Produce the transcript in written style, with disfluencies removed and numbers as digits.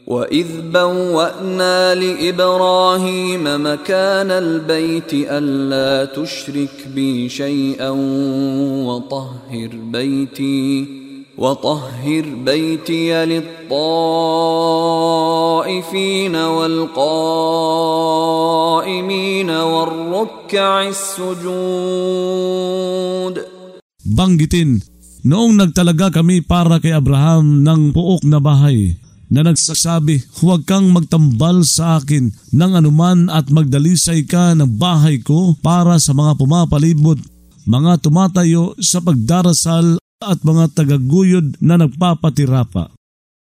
وَإِذْ بَوَّأْنَا لِإِبْرَاهِيمَ مَكَانَ الْبَيْتِ أَلَّا تُشْرِكْ بِي شَيْئًا وَطَهِّرْ بَيْتِيَ لِلطَّائِفِينَ وَالْقَائِمِينَ وَالرُّكَّعِ السُّجُودِ. Banggitin, noong nagtalaga kami para kay Abraham ng puok na bahay, na nagsasabi, huwag kang magtambal sa akin ng anuman at magdalisay ka ng bahay ko para sa mga pumapalibot, mga tumatayo sa pagdarasal at mga tagaguyod na nagpapatira pa.